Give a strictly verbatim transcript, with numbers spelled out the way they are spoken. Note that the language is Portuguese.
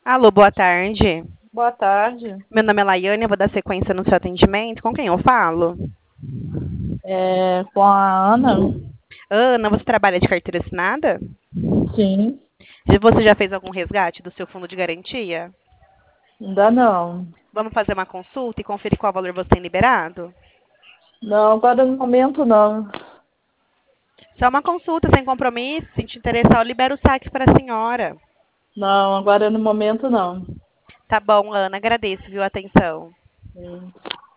Alô, boa tarde. Boa tarde. Meu nome é Laiane, eu vou dar sequência no seu atendimento. Com quem eu falo? É, com a Ana? Ana, você trabalha de carteira assinada? Sim, Já- Você já fez algum resgate do seu fundo de garantia? ainda não. Vamos fazer uma consulta e conferir qual valor você tem liberado? Não, agora no momento não. Só uma consulta sem compromisso. Se te interessar, eu libero o saque para a senhora. Não, agora no momento não. Tá bom, Ana, agradeço, viu, a atenção. Sim.